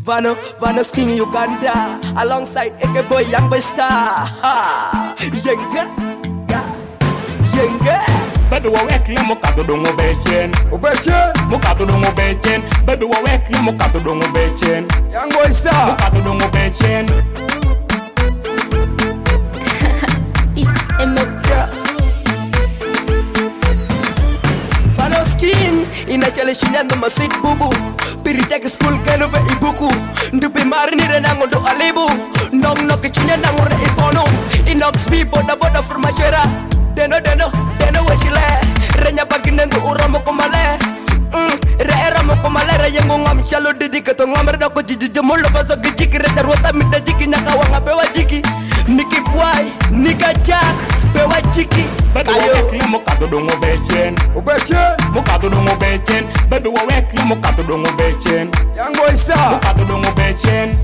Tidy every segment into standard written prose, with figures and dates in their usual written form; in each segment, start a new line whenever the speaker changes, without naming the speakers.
Vano Sting Uganda, alongside AK Boy Young Boy Star. Ha, yenga, yenga.
Baby wa wekle mo kato do ngo bechen. Mo kato do ngo bechen. Baby wa wekle mo kato do ngo bechen.
Young Boy Star.
Mo kato do ngo bechen.
It's a girl.
Vano Skin, inachele shinyando masit bubu. Piriteke school keno ve ibuku. Ndupi marini re nango do alibu. Nok chinya nango re ipono. Inox bi boda formachera. Deno weshile. Renya baginen do uramo komale. Re ramo komale re yengo ngam shalo didi kato ngamre da ko jiji molo baso gijiki re tarwata mida jiki nyaka wanga bewa jiki. Niki boy, nika jack, bewa jiki.
Baby wa wekle mo kato do ngo bechen. Mo kato do ngo bechen. Baby wa wekle mo kato do ngo bechen.
Young Boy Star.
Mo kato do ngo bechen.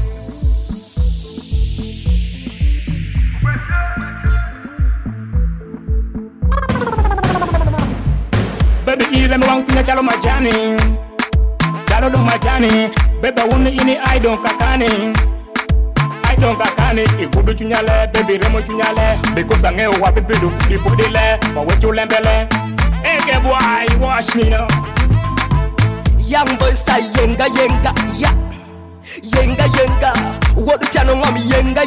Baby ile me wang tinya chalo majani. Chalo do majani. Baby wuni ini I don't kakani. Don't kakani, igudu chunyale, baby remo chunyale. Because I know what baby do, you put it there, but what you lembele. Hey, get boy, wash me now.
Young Boy Star, yenga, yeah. Yenga. What the channel mami, yenga.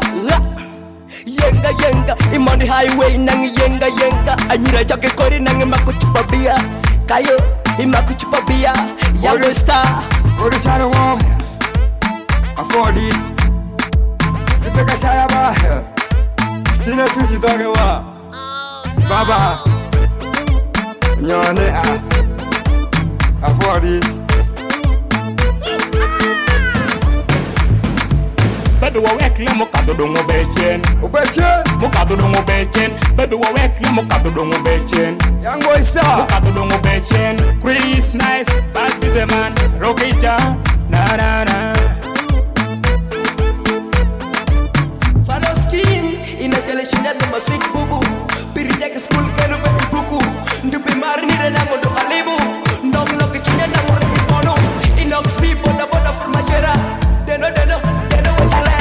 Yenga. I'm on the highway, nang yenga. Anyira jake kori nang makuchupa bia. Kayo, imakuchupa bia. Young Boy Star.
What the channel mom? Afford it. Ipeka saya ba, sina tuji doge wa, baba, nyone afford it.
Baby wa wekle mo kato do ngo bechen. Mo kato do ngo bechen. Baby wa wekle mo kato do ngo bechen.
Young Boy Star.
Mo kato do ngo bechen. Chris nice, bad busy man, Rokija, na.
Vano Skin, inachele shinyando masit bubu. Piriteke school keno ve ibuku. Ndupi marini re nango do alibu. Nok chinya nango re ipono. Inox bi boda formachera. Deno weshile.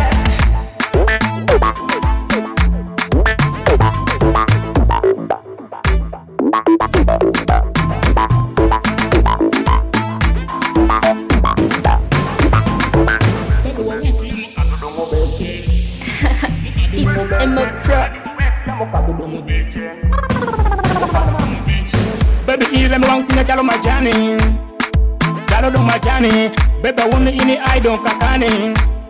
It's a girl.
Baby ile me wang tinya chalo majani. Chalo do majani. Baby wuni ini I don't kakani.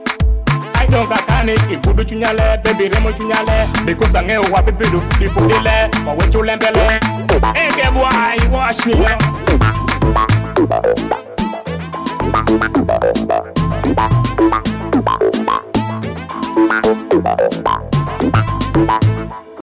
Igudu chunyale, baby remo chunyale. Because I know what baby do, you put it there, but what you lembele. Hey, get boy, wash me now.